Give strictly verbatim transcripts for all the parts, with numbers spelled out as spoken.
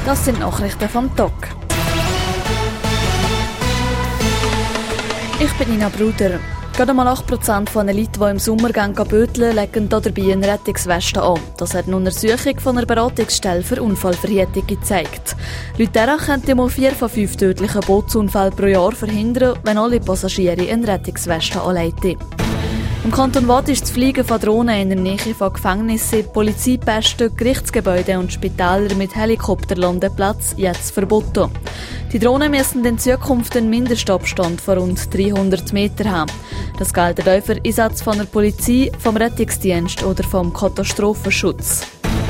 Das sind Nachrichten vom Tag. Ich bin Nina Bruder. Gerade mal acht Prozent von den Leuten, die im Sommer gehen böteln, legen dabei eine Rettungsweste an. Das hat eine Untersuchung von einer Beratungsstelle für Unfallverhütung gezeigt. Laut dieser könnte man vier von fünf tödlichen Bootsunfällen pro Jahr verhindern, wenn alle Passagiere eine Rettungsweste anlegen. Im Kanton Waadt ist das Fliegen von Drohnen in der Nähe von Gefängnissen, Polizeiposten, Gerichtsgebäuden und Spitälern mit Helikopterlandeplatz jetzt verboten. Die Drohnen müssen in Zukunft einen Mindestabstand von rund dreihundert Metern haben. Das gilt auch für Einsatz von der Polizei, vom Rettungsdienst oder vom Katastrophenschutz.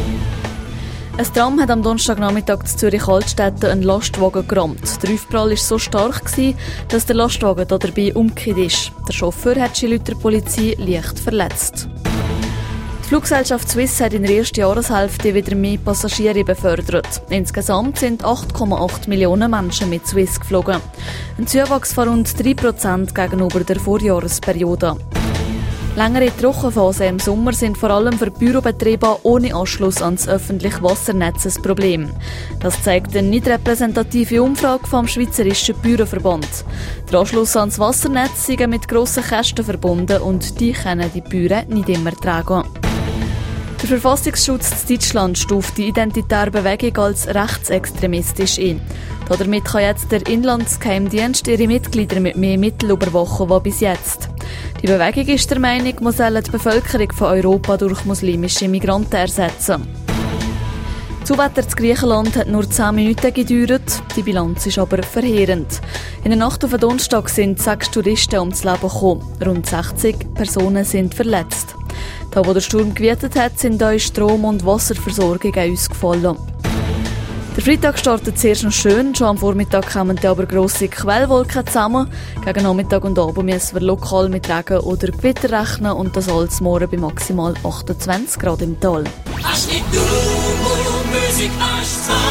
Ein Tram hat am Donnerstagnachmittag zu Zürich-Altstetten einen Lastwagen gerammt. Der Aufprall war so stark, dass der Lastwagen dabei umgekehrt ist. Der Chauffeur hat sich laut der Polizei leicht verletzt. Die Fluggesellschaft Swiss hat in der ersten Jahreshälfte wieder mehr Passagiere befördert. Insgesamt sind acht Komma acht Millionen Menschen mit Swiss geflogen. Ein Zuwachs von rund drei Prozent gegenüber der Vorjahresperiode. Längere Trockenphasen im Sommer sind vor allem für Bürobetriebe ohne Anschluss ans öffentliche Wassernetz ein Problem. Das zeigt eine nicht repräsentative Umfrage vom Schweizerischen Büroverband. Der Anschluss ans Wassernetz ist mit grossen Kosten verbunden und die können die Bauern nicht immer tragen. Der Verfassungsschutz in Deutschland stuft die identitäre Bewegung als rechtsextremistisch ein. Damit kann jetzt der Inlandsgeheimdienst ihre Mitglieder mit mehr Mitteln überwachen als bis jetzt. Die Bewegung ist der Meinung, man solle die Bevölkerung von Europa durch muslimische Migranten ersetzen. Das Zuwetter in Griechenland hat nur zehn Minuten gedauert, die Bilanz ist aber verheerend. In der Nacht auf den Donnerstag sind sechs Touristen ums Leben gekommen. Rund sechzig Personen sind verletzt. Da, wo der Sturm gewütet hat, sind auch Strom- und Wasserversorgung ausgefallen. Der Freitag startet zuerst noch schön, schon am Vormittag kommen aber grosse Quellwolken zusammen. Gegen Nachmittag und Abend müssen wir lokal mit Regen oder Gewitter rechnen und das alles morgen bei maximal achtundzwanzig Grad im Tal.